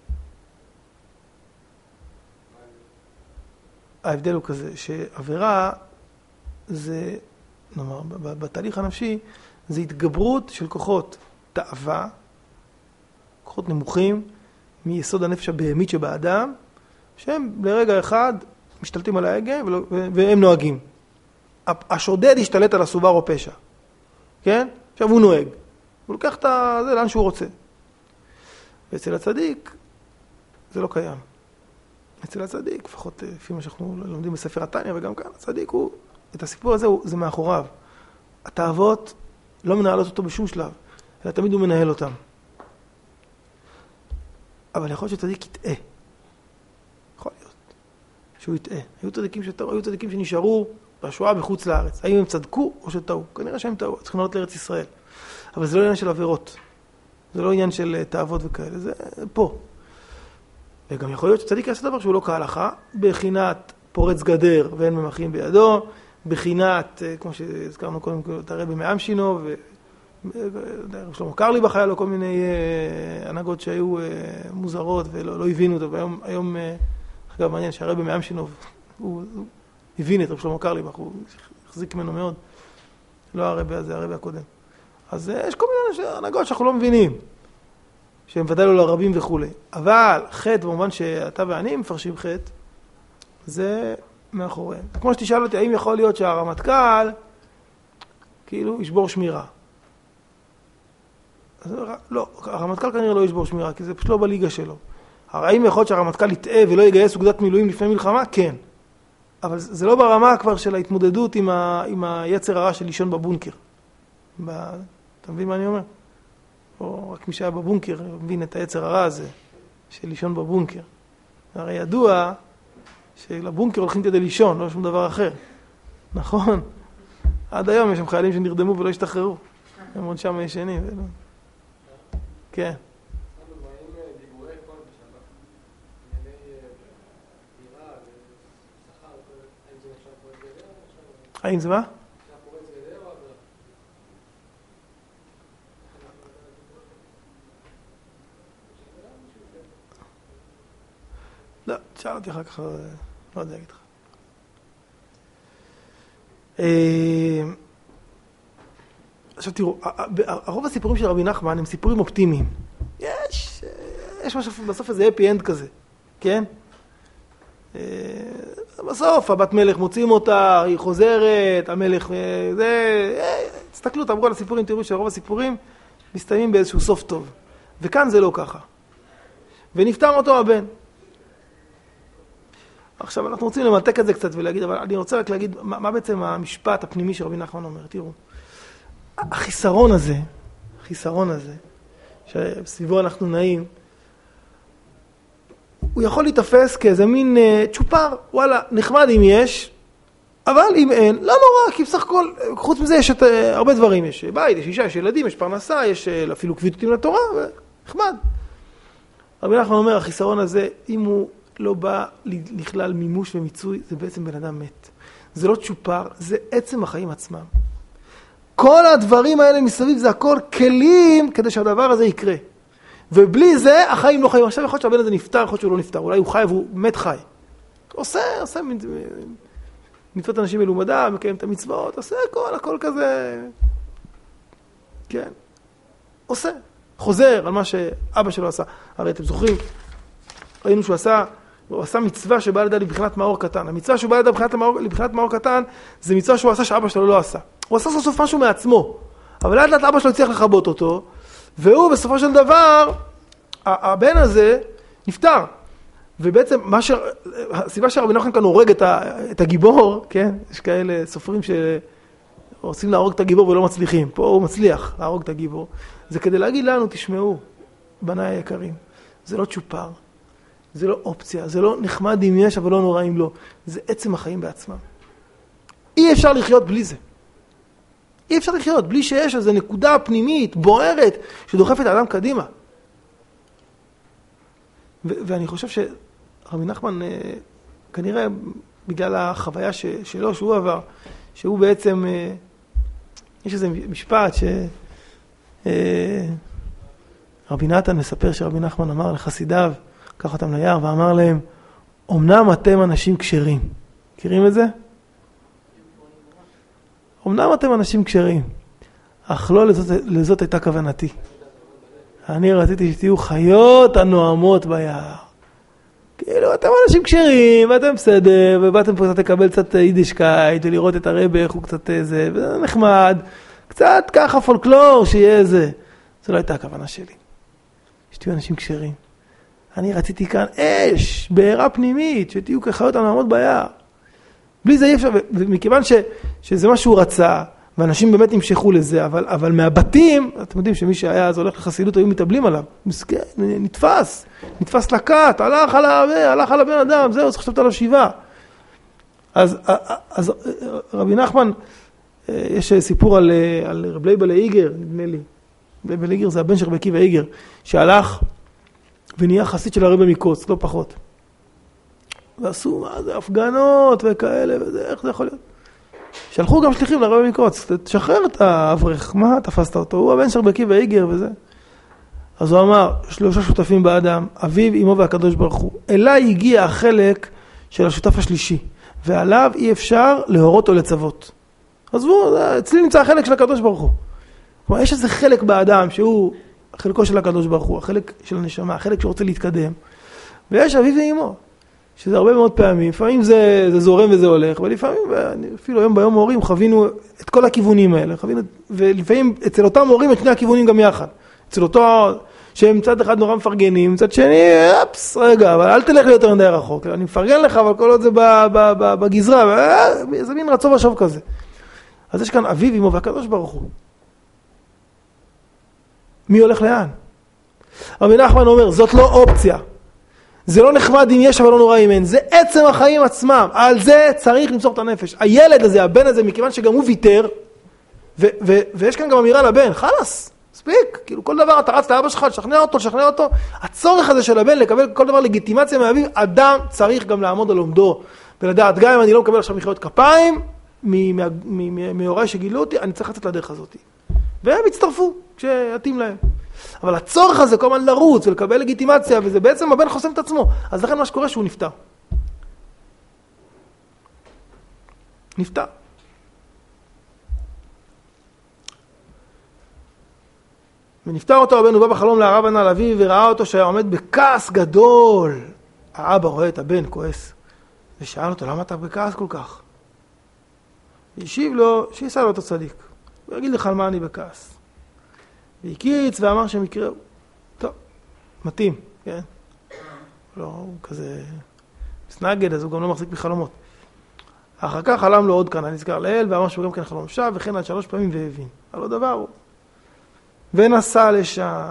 ההבדל הוא כזה, שעבירה זה, נאמר, בתהליך הנפשי, זה התגברות של כוחות תאווה, כוחות נמוכים, מיסוד הנפש הבהמית שבאדם, שהם לרגע אחד משתלטים על ההגה והם נוהגים. השודד השתלט על הסובר או פשע. כן? עכשיו הוא נוהג. הוא לוקח את זה לאן שהוא רוצה. ואצל הצדיק זה לא קיים. אצל הצדיק, לפחות לפי מה שאנחנו לומדים בספר התניא וגם כאן, הצדיק הוא, את הסיפור הזה זה מאחוריו. התאוות לא מנהלות אותו בשום שלב, אלא תמיד הוא מנהל אותם. אבל יכול להיות שצדיק יטעה. יכול להיות שהוא יטעה. היו צדיקים שטעו, היו צדיקים שנשארו בשואה בחוץ לארץ. האם הם צדקו או שטעו? כנראה שהם טעו, צריכים לעלות לארץ ישראל. אבל זה לא עניין של עבירות. זה לא עניין של תאוות וכאלה, זה פה. וגם יכול להיות שצדיק יעשה דבר שהוא לא כהלכה, בחינת פורץ גדר ואין ממחים בידו, בחינת, כמו שהזכרנו קודם, את הרבי מאמשינו, ושלמה קרליבך היה לו כל מיני הנהגות שהיו מוזרות ולא לא הבינו אותו, והיום, היום, אגב, מעניין שהרבי מאמשינו, הוא, הוא הבין את רב שלמה קרליבך, הוא החזיק ממנו מאוד, לא הרבי הזה, הרבי הקודם. אז יש כל מיני הנהגות שאנחנו לא מבינים, שהם ודאי לא לרבים וכו'. אבל חטא, במובן שאתה ואני מפרשים חטא, זה מאחוריהם. כמו שתשאל אותי, האם יכול להיות שהרמטכ"ל כאילו ישבור שמירה? אז לא, הרמטכ"ל כנראה לא ישבור שמירה, כי זה פשוט לא בליגה שלו. האם יכול להיות שהרמטכ"ל יטעה ולא יגייס אוגדת מילואים לפני מלחמה? כן. אבל זה לא ברמה כבר של ההתמודדות עם, ה, עם היצר הרע של לישון בבונקר. ב... אתה מבין מה אני אומר? או רק מי שהיה בבונקר מבין את היצר הרע הזה של לישון בבונקר. הרי ידוע שלבונקר הולכים כדי לישון, לא שום דבר אחר. נכון? עד היום יש שם חיילים שנרדמו ולא השתחררו. הם עוד שם ישנים. ולא... כן. האם זה מה? לא, תשאל אותי אחר כך, לא יודע להגיד לך. עכשיו תראו, הרוב הסיפורים של רבי נחמן הם סיפורים אופטימיים. יש, יש משהו בסוף איזה אפי אנד כזה, כן? בסוף הבת מלך מוצאים אותה, היא חוזרת, המלך זה... תסתכלו, תעברו על הסיפורים, תראו שרוב הסיפורים מסתיימים באיזשהו סוף טוב. וכאן זה לא ככה. ונפטר אותו הבן. עכשיו אנחנו רוצים למתק את זה קצת ולהגיד, אבל אני רוצה רק להגיד מה, מה בעצם המשפט הפנימי שרבי נחמן אומר. תראו, החיסרון הזה, החיסרון הזה, שסביבו אנחנו נעים, הוא יכול להתאפס כאיזה מין uh, צ'ופר, וואלה, נחמד אם יש, אבל אם אין, לא נורא, כי בסך הכל, חוץ מזה יש את, uh, הרבה דברים, יש בית, יש אישה, יש ילדים, יש פרנסה, יש uh, אפילו קביטותים לתורה, ונחמד. רבי נחמן אומר, החיסרון הזה, אם הוא לא בא לכלל מימוש ומיצוי, זה בעצם בן אדם מת. זה לא צ'ופר, זה עצם החיים עצמם. כל הדברים האלה מסביב זה הכל כלים כדי שהדבר הזה יקרה. ובלי זה החיים לא חיים. עכשיו יכול להיות שהבן הזה נפטר, יכול להיות שהוא לא נפטר, אולי הוא חי והוא מת חי. עושה, עושה מצוות אנשים מלומדה, מקיים את המצוות, עושה הכל, הכל כזה, כן, עושה, חוזר על מה שאבא שלו עשה. הרי אתם זוכרים, ראינו שהוא עשה, הוא עשה מצווה שבא לידי לבחינת מאור קטן. המצווה שהוא בא לידי לבחינת מאור, לבחינת מאור קטן, זה מצווה שהוא עשה שאבא שלו לא עשה. הוא עשה סוף סוף משהו מעצמו, אבל לאט לאט אבא שלו הצליח לחבות אותו, והוא בסופו של דבר, הבן הזה נפטר. ובעצם מה ש... הסיבה שרבי נחמן כאן הורג את, ה... את הגיבור, כן? יש כאלה סופרים שעושים להרוג את הגיבור ולא מצליחים. פה הוא מצליח להרוג את הגיבור. זה כדי להגיד לנו, תשמעו, בניי היקרים, זה לא צ'ופר, זה לא אופציה, זה לא נחמד אם יש, אבל לא נורא אם לא. זה עצם החיים בעצמם. אי אפשר לחיות בלי זה. אי אפשר לחיות בלי שיש איזו נקודה פנימית, בוערת, שדוחפת את האדם קדימה. ו- ואני חושב שרבי נחמן, כנראה בגלל החוויה ש- שלו, שהוא עבר, שהוא בעצם, יש איזה משפט ש... רבי נתן מספר שרבי נחמן אמר לחסידיו, קח אותם ליער ואמר להם, אמנם אתם אנשים כשרים. מכירים את זה? אמנם אתם אנשים כשרים, אך לא לזאת, לזאת הייתה כוונתי. אני רציתי שתהיו חיות הנועמות ביער. כאילו, אתם אנשים כשרים, ואתם בסדר, ובאתם פה קצת לקבל קצת יידישקייט, ולראות את הרבי, איך הוא קצת איזה, וזה נחמד. קצת ככה פולקלור, שיהיה איזה. זו לא הייתה הכוונה שלי. שתהיו אנשים כשרים. אני רציתי כאן אש, בעירה פנימית, שתהיו כחיות הנועמות ביער. בלי זה אי אפשר, ומכיוון ש, שזה מה שהוא רצה, ואנשים באמת נמשכו לזה, אבל, אבל מהבתים, אתם יודעים שמי שהיה אז הולך לחסידות, היו מתאבלים עליו. מסכן, נתפס, נתפס לקט, הלך על, הלך על הבן אדם, זהו, צריך חשבת עליו שבעה. אז, אז רבי נחמן, יש סיפור על, על רב לייבל איגר, נדמה לי. לייבל איגר זה הבן של רבי עקיבא איגר, שהלך ונהיה חסיד של הרבי מקוץ, לא פחות. ועשו מה זה, הפגנות וכאלה, וזה, איך זה יכול להיות? שלחו גם שליחים לרבי מקוץ, תשחרר את האברך, מה תפסת אותו? הוא הבן של רבי עקיבא איגר וזה. אז הוא אמר, שלושה שותפים באדם, אביו, אמו והקדוש ברוך הוא. אליי הגיע החלק של השותף השלישי, ועליו אי אפשר להורות או לצוות. עזבו, אצלי נמצא החלק של הקדוש ברוך הוא. כלומר, יש איזה חלק באדם שהוא חלקו של הקדוש ברוך הוא, החלק של הנשמה, החלק שרוצה להתקדם, ויש אביו ואמו. שזה הרבה מאוד פעמים, לפעמים זה, זה זורם וזה הולך, ולפעמים, אפילו היום ביום ההורים, חווינו את כל הכיוונים האלה, חווינו, ולפעמים אצל אותם הורים את שני הכיוונים גם יחד. אצל אותו, שהם מצד אחד נורא מפרגנים, מצד שני, אפס, רגע, אבל אל תלך לי יותר מדי רחוק, אני מפרגן לך, אבל כל עוד זה בגזרה, זה מין רצו ושוב כזה. אז יש כאן אביו, אמו והקדוש ברוך הוא. מי הולך לאן? רבי נחמן אומר, זאת לא אופציה. זה לא נחמד אם יש, אבל לא נורא אם אין. זה עצם החיים עצמם. על זה צריך למסור את הנפש. הילד הזה, הבן הזה, מכיוון שגם הוא ויתר, ו- ו- ויש כאן גם אמירה לבן, חלס, ספיק. כאילו כל דבר אתה רץ לאבא שלך, לשכנע אותו, לשכנע אותו. הצורך הזה של הבן לקבל כל דבר לגיטימציה מאביו, אדם צריך גם לעמוד על עומדו. ולדעת, גם אם אני לא מקבל עכשיו מחיאות כפיים, מהוריי שגילו אותי, אני צריך לצאת לדרך הזאת. והם הצטרפו כשיתאים להם. אבל הצורך הזה כל הזמן לרוץ ולקבל לגיטימציה, וזה בעצם הבן חוסם את עצמו. אז לכן מה שקורה שהוא נפטר. נפטר. ונפטר אותו הבן, הוא בא בחלום לערב ענה לאביו, וראה אותו שהיה עומד בכעס גדול. האבא רואה את הבן כועס, ושאל אותו, למה אתה בכעס כל כך? והשיב לו, שיסע לו אותו צדיק. הוא יגיד לך על מה אני בכעס. והקיץ ואמר שהם יקראו. טוב, מתאים, כן? לא, הוא כזה סנגד, אז הוא גם לא מחזיק בחלומות. אחר כך חלם לו עוד כאן, אני נזכר לאל, ואמר שהוא גם כן חלום שב, וכן עד שלוש פעמים והבין. על עוד דבר הוא. ונסע לשם.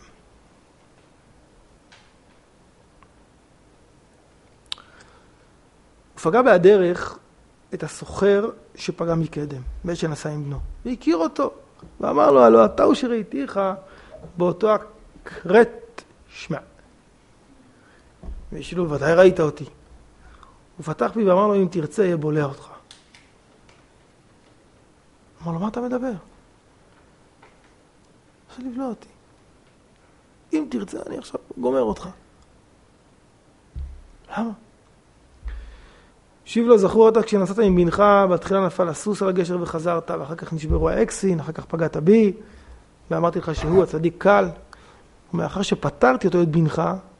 הוא פגע בהדרך את הסוחר שפגע מקדם, בעת שנסע עם בנו. והכיר אותו. ואמר לו, הלא אתה הוא שראיתיך באותו הקרט שמע. ושאלו, ודאי ראית אותי. הוא פתח בי ואמר לו, אם תרצה, יהיה בולע אותך. אמר לו, מה אתה מדבר? רוצה לבלוע אותי. אם תרצה, אני עכשיו גומר אותך. למה? שיב לו, זכור אותה, כשנסעת עם בנך, בתחילה נפל הסוס על הגשר וחזרת, ואחר כך נשברו האקסין, אחר כך פגעת בי, ואמרתי לך שהוא הצדיק קל, ומאחר שפטרתי אותו את בנך,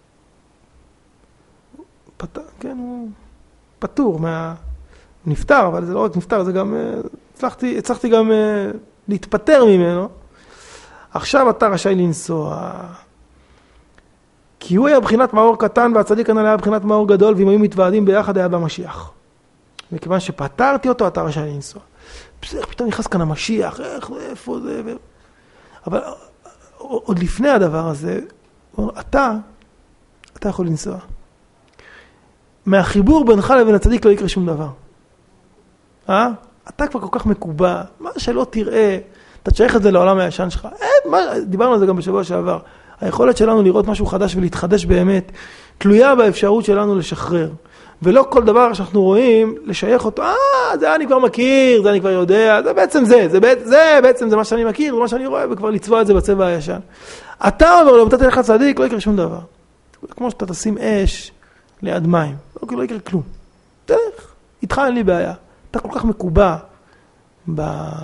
פט... כן, הוא פטור, מה... נפטר, אבל זה לא רק נפטר, זה גם, הצלחתי, הצלחתי גם להתפטר ממנו. עכשיו אתה רשאי לנסוע. כי הוא היה בחינת מאור קטן, והצדיק הנ"ל היה בחינת מאור גדול, ואם היו מתוועדים ביחד היה במשיח. וכיוון שפטרתי אותו, אתה רשאי לנסוע. איך פתאום נכנס כאן המשיח, איך, איפה זה, ו... אבל עוד לפני הדבר הזה, אתה, אתה יכול לנסוע. מהחיבור בינך לבין הצדיק לא יקרה שום דבר. אה? אתה כבר כל כך מקובע, מה שלא תראה, אתה תשייך את זה לעולם הישן שלך. אין, מה, דיברנו על זה גם בשבוע שעבר. היכולת שלנו לראות משהו חדש ולהתחדש באמת, תלויה באפשרות שלנו לשחרר. ולא כל דבר שאנחנו רואים, לשייך אותו, אה, זה אני כבר מכיר, זה אני כבר יודע, זה בעצם זה, זה, זה בעצם זה מה שאני מכיר, זה מה שאני רואה, וכבר לצבוע את זה בצבע הישן. אתה אומר לו, אם אתה תלך צדיק, לא יקרה שום דבר. כמו שאתה תשים אש ליד מים, לא, לא יקרה כלום. תלך, איתך אין לי בעיה. אתה כל כך מקובע ב...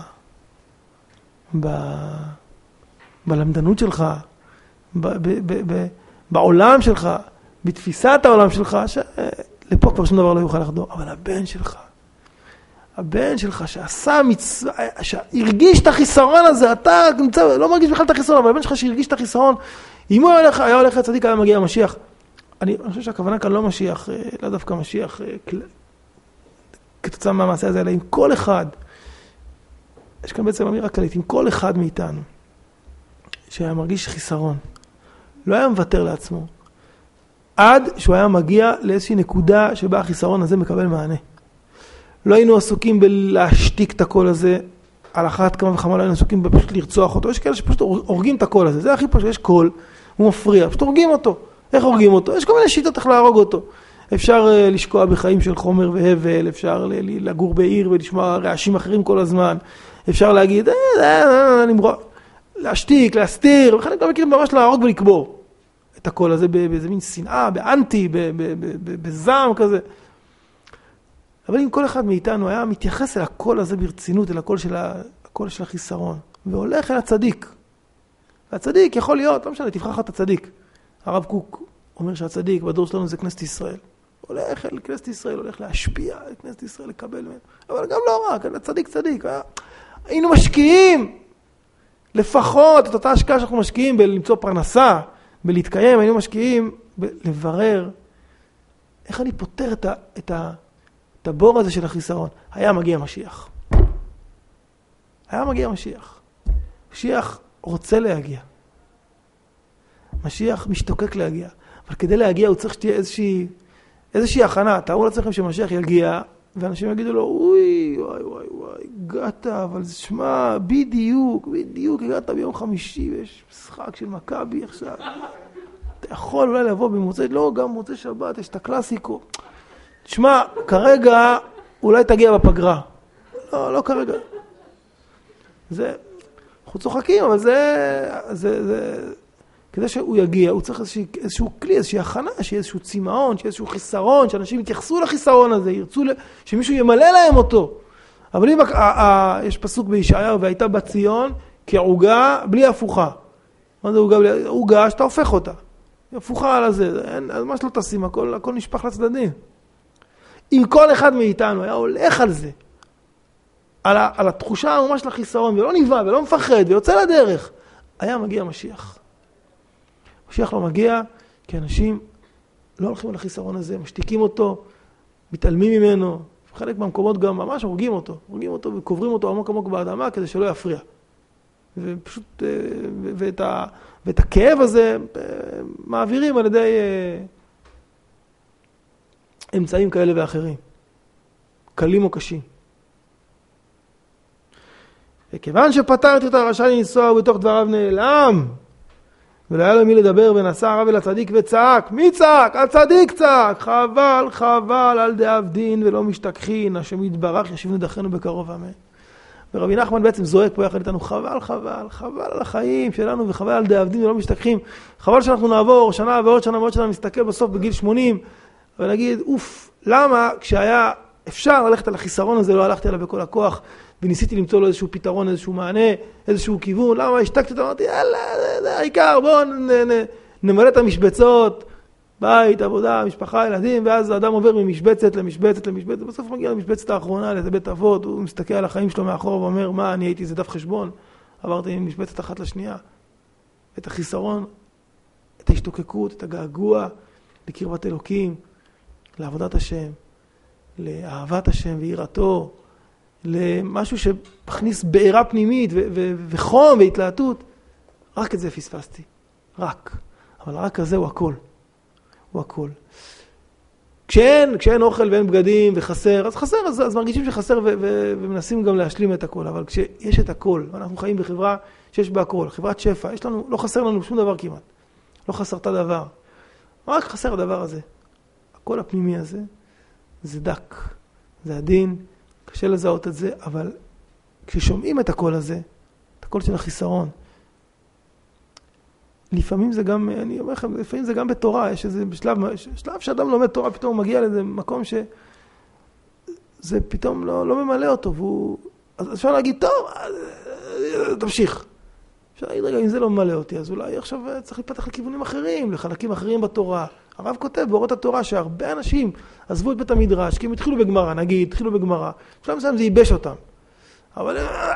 ב... בלמדנות שלך, ב... ב... ב... ב... בעולם שלך, בתפיסת העולם שלך, שלפה כבר שום דבר לא יוכל לחדור. אבל הבן שלך, הבן שלך שעשה מצווה, שהרגיש את החיסרון הזה, אתה לא מרגיש בכלל את החיסרון, אבל הבן שלך שהרגיש את החיסרון, אם הוא הולך, היה הולך לצדיק, היה מגיע המשיח. אני, אני חושב שהכוונה כאן לא משיח, לא דווקא משיח, כתוצאה מהמעשה הזה, אלא עם כל אחד, יש כאן בעצם אמירה כללית, עם כל אחד מאיתנו, שהיה מרגיש חיסרון, לא היה מוותר לעצמו, עד שהוא היה מגיע לאיזושהי נקודה שבה החיסרון הזה מקבל מענה. לא היינו עסוקים בלהשתיק את הקול הזה, על אחת כמה וכמה לא היינו עסוקים בפשוט לרצוח אותו, יש כאלה שפשוט הורגים את הקול הזה, זה הכי פשוט, יש קול, הוא מפריע, פשוט הורגים אותו. איך הורגים אותו? יש כל מיני שיטות איך להרוג אותו. אפשר uh, לשקוע בחיים של חומר והבל, אפשר לגור בעיר ולשמוע רעשים אחרים כל הזמן, אפשר להגיד, אה, אה, אה, למרוא, להשתיק, להסתיר, וחלק גם מכירים ממש להרוג ולקבור את הקול הזה באיזה מין שנאה, באנטי, בזעם כזה. אבל אם כל אחד מאיתנו היה מתייחס אל הקול הזה ברצינות, אל הקול של, הקול של החיסרון, והולך אל הצדיק, והצדיק יכול להיות, לא משנה, תבחר את הצדיק. הרב קוק אומר שהצדיק בדור שלנו זה כנסת ישראל. הולך אל כנסת ישראל, הולך להשפיע על כנסת ישראל, לקבל ממנו. אבל גם לא רק, הצדיק צדיק. היינו משקיעים לפחות את אותה השקעה שאנחנו משקיעים בלמצוא פרנסה, בלהתקיים, היינו משקיעים בלברר איך אני פותר את, ה, את, ה, את הבור הזה של החיסרון. היה מגיע משיח. היה מגיע משיח. משיח רוצה להגיע. משיח משתוקק להגיע. אבל כדי להגיע הוא צריך שתהיה איזושהי, איזושהי הכנה. תארו לעצמכם שמשיח יגיע, ואנשים יגידו לו, אוי, וואי, וואי, וואי, הגעת, אבל זה שמה, בדיוק, בדיוק, הגעת ביום חמישי, ויש משחק של מכבי עכשיו. אתה יכול אולי לבוא במוצאי, לא, גם מוצאי שבת, יש את הקלאסיקו. תשמע, כרגע אולי תגיע בפגרה. לא, לא כרגע. זה, אנחנו צוחקים, אבל זה, זה, זה, כדי שהוא יגיע, הוא צריך איזשהו, איזשהו כלי, איזושהי הכנה, שיהיה איזשהו צימאון, שיהיה איזשהו חיסרון, שאנשים יתייחסו לחיסרון הזה, ירצו שמישהו ימלא להם אותו. אבל אם ה- ה- ה- יש פסוק בישעיהו, והייתה בציון כעוגה בלי הפוכה. מה זה עוגה בלי? עוגה שאתה הופך אותה. היא הפוכה על הזה, אין, אז מה שלא תשים, הכל, הכל נשפך לצדדים. אם כל אחד מאיתנו היה הולך על זה, על, ה- על התחושה ממש לחיסרון, ולא נבע, ולא מפחד, ויוצא לדרך, היה מגיע משיח. משיח לא מגיע, כי אנשים לא הולכים על החיסרון הזה, משתיקים אותו, מתעלמים ממנו, חלק מהמקומות גם ממש הורגים אותו, הורגים אותו וקוברים אותו עמוק עמוק באדמה כדי שלא יפריע. ופשוט, ואת, ה, ואת הכאב הזה מעבירים על ידי אמצעים כאלה ואחרים, קלים או קשים. וכיוון שפטרתי אותה רשאי לנסוע ובתוך דבריו נעלם, ולא היה לו מי לדבר ונסע הרב אל הצדיק וצעק. מי צעק? הצדיק צעק. חבל, חבל על דאב דין ולא משתכחין. השם יתברך ישיב נדחנו בקרוב, אמן. ורבי נחמן בעצם זועק פה יחד איתנו, חבל, חבל, חבל על החיים שלנו וחבל על דאבדים ולא משתכחים. חבל שאנחנו נעבור שנה ועוד שנה ועוד שנה, מסתכל בסוף בגיל שמונים, ונגיד, אוף, למה כשהיה אפשר ללכת על החיסרון הזה, לא הלכתי עליו בכל הכוח, וניסיתי למצוא לו איזשהו פתרון, איזשהו מענה, איזשהו כיוון, למה השתקתי אותו, אמרתי, יאללה, זה העיקר, בואו נמלא את המשבצות, בית, עבודה, משפחה, ילדים, ואז האדם עובר ממשבצת למשבצת למשבצת, ובסוף הוא מגיע למשבצת האחרונה, לאיזה בית אבות, הוא מסתכל על החיים שלו מאחור ואומר, מה, אני הייתי איזה דף חשבון, עברתי ממשבצת אחת לשנייה. את החיסרון, את ההשתוקקות, את הגעגוע, לקרבת אלוקים, לעבודת השם, לאהבת השם ויראתו, למשהו שמכניס בעירה פנימית ו- ו- וחום והתלהטות, רק את זה פספסתי. רק. אבל רק הזה הוא הכל. הוא הכל. כשאין, כשאין אוכל ואין בגדים וחסר, אז חסר, אז, אז מרגישים שחסר ו- ו- ומנסים גם להשלים את הכל. אבל כשיש את הכל, אנחנו חיים בחברה שיש בה הכל, חברת שפע, יש לנו, לא חסר לנו שום דבר כמעט. לא חסרת דבר. רק חסר הדבר הזה. הכל הפנימי הזה, זה דק, זה עדין, קשה לזהות את זה, אבל כששומעים את הקול הזה, את הקול של החיסרון, לפעמים זה גם, אני אומר לכם, לפעמים זה גם בתורה, יש איזה שלב, שלב שאדם לומד תורה, פתאום הוא מגיע לאיזה מקום שזה פתאום לא, לא ממלא אותו, והוא, אז אפשר להגיד, טוב, תמשיך. אפשר להגיד, רגע, אם זה לא ממלא אותי, אז אולי עכשיו צריך לפתח לכיוונים אחרים, לחלקים אחרים בתורה. הרב כותב באורות התורה שהרבה אנשים עזבו את בית המדרש, כי הם התחילו בגמרא, נגיד, התחילו בגמרא. בשלב מסוים זה ייבש אותם. אבל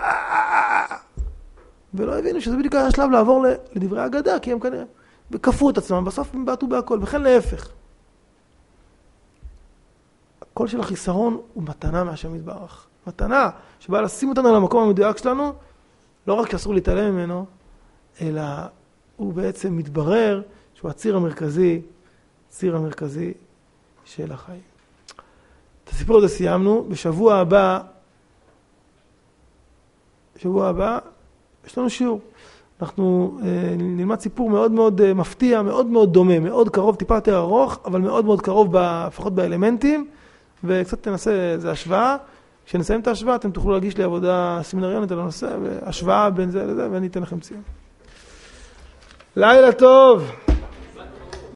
ולא הבינו שזה בדיוק היה השלב לעבור לדברי האגדה, כי הם כנראה כפו את עצמם, בסוף הם בעטו בהכל, וכן להפך. הקול של החיסרון הוא מתנה מהשם יתברך. מתנה שבאה לשים אותנו על המקום המדויק שלנו, לא רק שאסור להתעלם ממנו, אלא הוא בעצם מתברר שהוא הציר המרכזי, הציר המרכזי של החיים. את הסיפור הזה סיימנו. בשבוע הבא, בשבוע הבא, יש לנו שיעור. אנחנו אה, נלמד סיפור מאוד מאוד אה, מפתיע, מאוד מאוד דומה, מאוד קרוב, טיפה יותר ארוך, אבל מאוד מאוד קרוב, לפחות באלמנטים, וקצת ננסה איזו השוואה. כשנסיים את ההשוואה, אתם תוכלו להגיש לי עבודה סמינריונית על הנושא, והשוואה בין זה לזה, ואני אתן לכם ציון. לילה טוב!